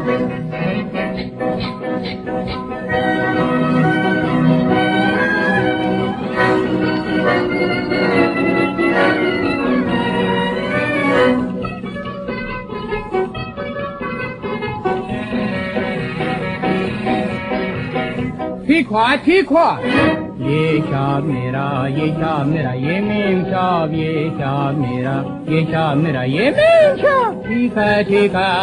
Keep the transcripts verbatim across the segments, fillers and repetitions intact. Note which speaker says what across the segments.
Speaker 1: ठीक हुआ ठीक हुआ। ये शाब मेरा ये शाब मेरा ये मेम शाब ये शाब मेरा ये शाब मेरा ये मेम शाब। ठीक है ठीक है।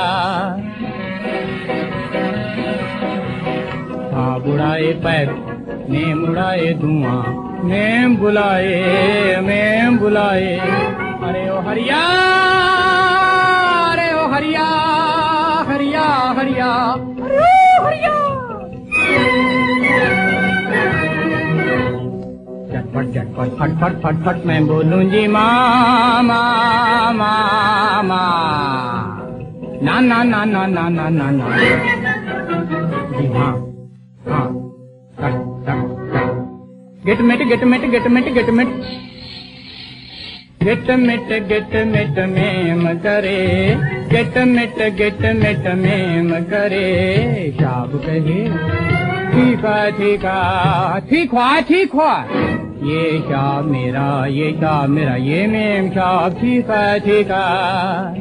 Speaker 1: शाब उड़ाए पैर नेम उड़ाए धुआं मेम बुलाए मेम बुलाए। अरे ओ हरिया अरे ओ हरिया हरिया हरिया अरे ओ हरिया। झटपट झटपट फट फट फट फट मैं बोलूं जी माँ माँ माँ माँ ना ना ना ना ना ना ना ना जी हाँ हाँ टक टक टक गेट मेट गेट मेट गेट मेट गेट मेट गेट मेट गेट मेट मेम करे गेट मेट गेट मेट मेम करे। शाब कहे ठीक है ठीक है ठीक हुआ ठीक हुआ। ये शाब मेरा ये शाब मेरा ये मेम शाब। ठीक है ठीक है।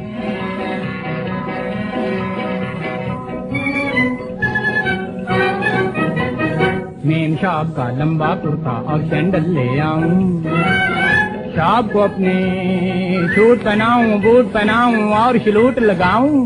Speaker 1: मेम शाब का लंबा कुर्ता और सैंडल ले आऊं। शाब को अपने सूट पहनाऊं बूट पहनाऊं और सलूट लगाऊं।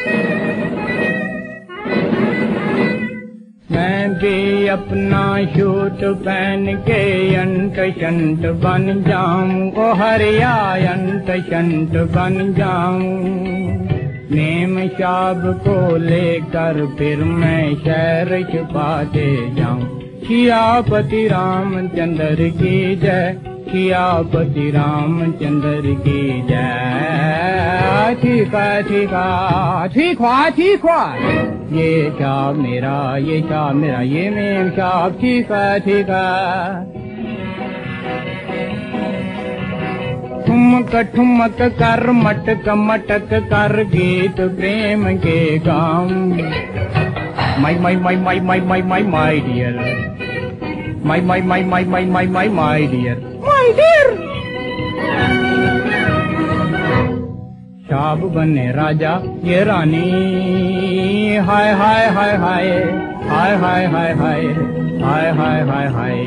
Speaker 1: मैं भी अपना शूट पहन के अंट शंट बन जाऊं। ओ हरिया अंट शंट बन जाऊं। मेम शाब को लेकर फिर मैं शहर छुपाते जाऊं। सियापति रामचंद्र की जय सियापति रामचंद्र की जय। ठीक है ठीक है ठीक हुआ ठीक हुआ। ये शाब मेरा ये शाब मेरा ये मेम शाब। ठीक है ठीक है। ठुमक ठुमक कर मटक मटक कर गीत प्रेम के गाऊं। My my my my my my my my dear my my my my my my my my dear my dear. शाब बने राजा ये रानी हाय हाय हाय हाय हाय हाय हाय हाय हाय हाय हाय हाय।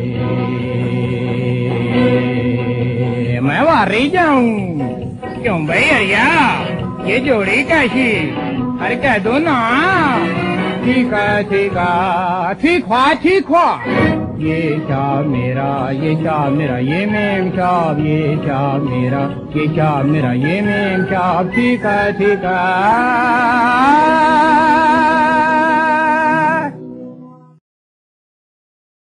Speaker 1: मैं वहां रह जाऊं क्यों भाई अरिया ये जोड़ी कैसी। अरे कह दो ना। ठीक है ठीक है ठीक हुआ ठीक हुआ। ये शाब मेरा ये शाब मेरा ये मेम शाब ये शाब मेरा ये शाब मेरा ये मेम शाब। ठीक है ठीक है।